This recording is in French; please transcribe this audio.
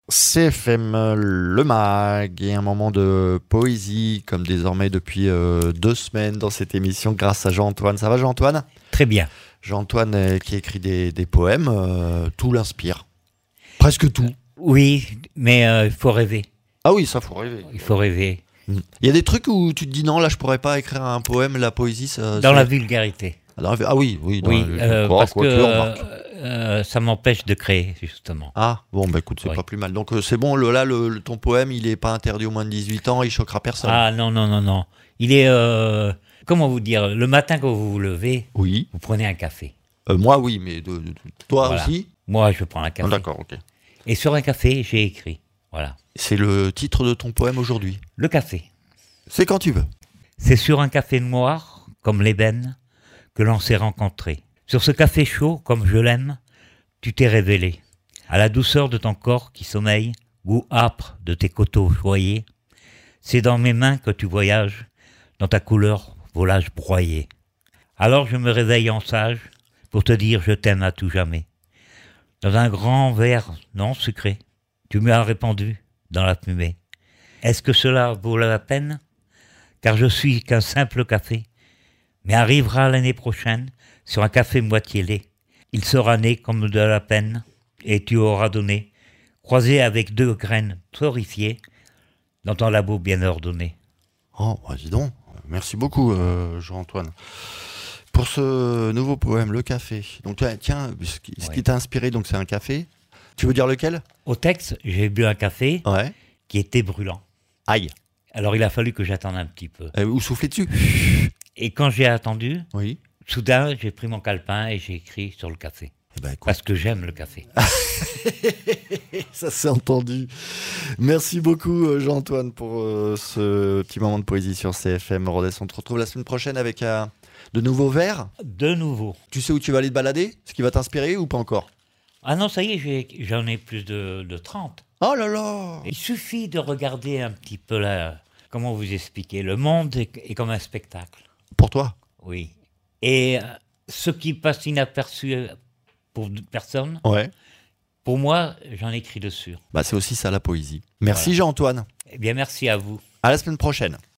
CFM Le Mag et un moment de poésie comme désormais depuis 2 semaines dans cette émission grâce à Jean-Antoine. Ça va Jean-Antoine ? Très bien. Jean-Antoine qui écrit des poèmes, tout l'inspire. Presque tout. Oui, mais il faut rêver. Ah oui, ça faut rêver. Il faut rêver. Il y a des trucs où tu te dis non, là je pourrais pas écrire un poème, la poésie ça... Dans la vulgarité. Ah oui, dans Oui, parce quoi que ça m'empêche de créer, justement. Ah, bon, bah écoute, c'est Oui. pas plus mal. Donc c'est bon, ton poème, il est pas interdit aux moins de 18 ans, il choquera personne. Ah non. Il est, comment vous dire, le matin quand vous vous levez, Oui. vous prenez un café. Moi, oui, mais toi Voilà. aussi. Moi, je prends un café. Ah, d'accord, ok. Et sur un café, j'ai écrit. Voilà. C'est le titre de ton poème aujourd'hui. Le café. C'est quand tu veux. C'est sur un café noir, comme l'ébène, que l'on s'est rencontrés. Sur ce café chaud, comme je l'aime, tu t'es révélé. À la douceur de ton corps qui sommeille, goût âpre de tes coteaux choyés, c'est dans mes mains que tu voyages, dans ta couleur volage broyé. Alors je me réveille en sage, pour te dire je t'aime à tout jamais. Dans un grand verre non sucré, tu m'as répandu dans la fumée. Est-ce que cela vaut la peine ? Car je suis qu'un simple café. Mais arrivera l'année prochaine, sur un café moitié lait. Il sera né comme de la peine, et tu auras donné, croisé avec 2 graines torréfiées, dans ton labo bien ordonné. Oh, bah dis donc. Merci beaucoup, Jean-Antoine. Pour ce nouveau poème, Le Café. Donc tiens, ce qui t'a inspiré, donc c'est un café. Tu veux dire lequel ? Au texte, j'ai bu un café Ouais. qui était brûlant. Aïe. Alors il a fallu que j'attende un petit peu. Ou souffler dessus. Et quand j'ai attendu, Oui. soudain j'ai pris mon calepin et j'ai écrit sur le café. Eh ben, écoute. Parce que j'aime le café. Ça s'est entendu. Merci beaucoup Jean-Antoine pour ce petit moment de poésie sur CFM Rodez. On te retrouve la semaine prochaine avec de nouveaux vers. De nouveau. Tu sais où tu vas aller te balader ? Ce qui va t'inspirer ou pas encore ? Ah non, ça y est, j'en ai plus de 30. Oh là là ! Il suffit de regarder un petit peu là, comment vous expliquer, le monde est comme un spectacle. Pour toi ? Oui. Et ce qui passe inaperçu pour personne, Ouais. pour moi, j'en écris dessus. Bah c'est aussi ça la poésie. Merci Voilà. Jean-Antoine. Eh bien, merci à vous. À la semaine prochaine.